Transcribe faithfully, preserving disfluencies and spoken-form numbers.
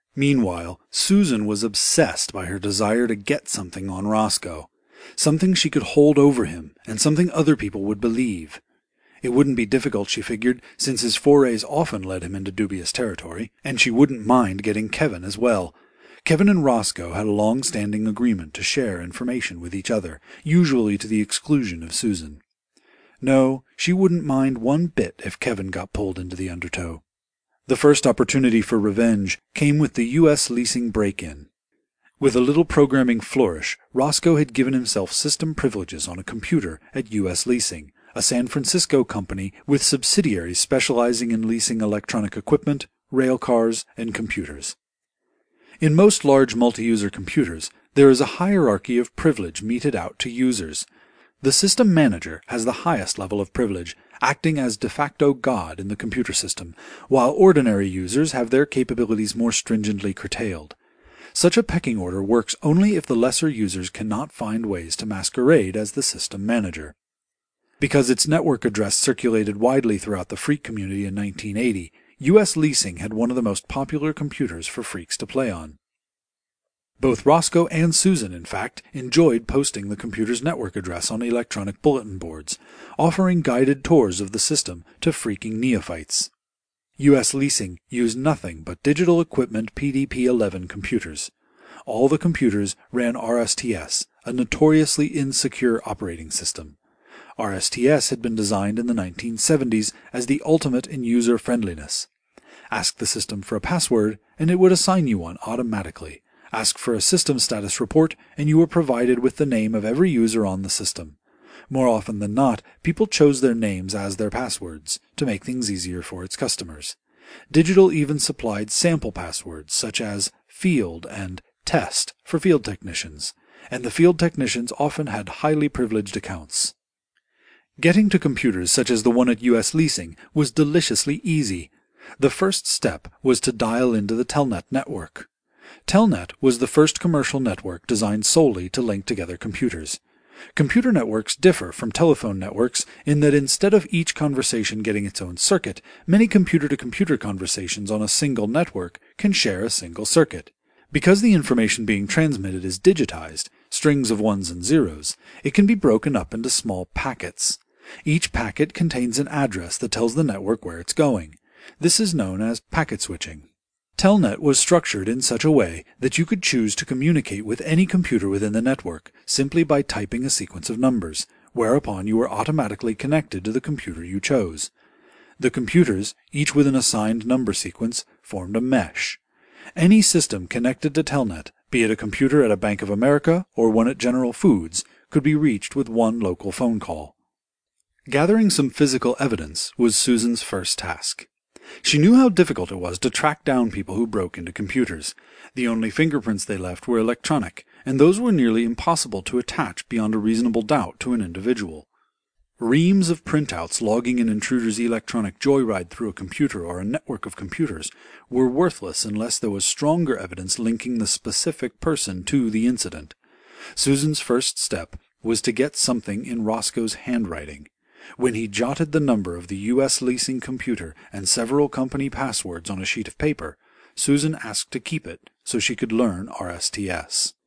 Meanwhile, Susan was obsessed by her desire to get something on Roscoe. Something she could hold over him, and something other people would believe. It wouldn't be difficult, she figured, since his forays often led him into dubious territory, and she wouldn't mind getting Kevin as well. Kevin and Roscoe had a long-standing agreement to share information with each other, usually to the exclusion of Susan. No, she wouldn't mind one bit if Kevin got pulled into the undertow. The first opportunity for revenge came with the U S leasing break-in. With a little programming flourish, Roscoe had given himself system privileges on a computer at U S Leasing, a San Francisco company with subsidiaries specializing in leasing electronic equipment, rail cars, and computers. In most large multi-user computers, there is a hierarchy of privilege meted out to users. The system manager has the highest level of privilege, acting as de facto god in the computer system, while ordinary users have their capabilities more stringently curtailed. Such a pecking order works only if the lesser users cannot find ways to masquerade as the system manager. Because its network address circulated widely throughout the freak community in nineteen eighty, U S Leasing had one of the most popular computers for freaks to play on. Both Roscoe and Susan, in fact, enjoyed posting the computer's network address on electronic bulletin boards, offering guided tours of the system to freaking neophytes. U S Leasing used nothing but Digital Equipment P D P eleven computers. All the computers ran R S T S, a notoriously insecure operating system. R S T S had been designed in the nineteen seventies as the ultimate in user friendliness. Ask the system for a password, and it would assign you one automatically. Ask for a system status report, and you were provided with the name of every user on the system. More often than not, people chose their names as their passwords, to make things easier for its customers. Digital even supplied sample passwords, such as field and test for field technicians, and the field technicians often had highly privileged accounts. Getting to computers such as the one at U S Leasing was deliciously easy. The first step was to dial into the Telnet network. Telnet was the first commercial network designed solely to link together computers. Computer networks differ from telephone networks in that instead of each conversation getting its own circuit, many computer-to-computer conversations on a single network can share a single circuit. Because the information being transmitted is digitized, strings of ones and zeros, it can be broken up into small packets. Each packet contains an address that tells the network where it's going. This is known as packet switching. Telnet was structured in such a way that you could choose to communicate with any computer within the network simply by typing a sequence of numbers, whereupon you were automatically connected to the computer you chose. The computers, each with an assigned number sequence, formed a mesh. Any system connected to Telnet, be it a computer at a Bank of America or one at General Foods, could be reached with one local phone call. Gathering some physical evidence was Susan's first task. She knew how difficult it was to track down people who broke into computers. The only fingerprints they left were electronic, and those were nearly impossible to attach beyond a reasonable doubt to an individual. Reams of printouts logging an intruder's electronic joyride through a computer or a network of computers were worthless unless there was stronger evidence linking the specific person to the incident. Susan's first step was to get something in Roscoe's handwriting. When he jotted the number of the U S Leasing computer and several company passwords on a sheet of paper, Susan asked to keep it so she could learn R S T S.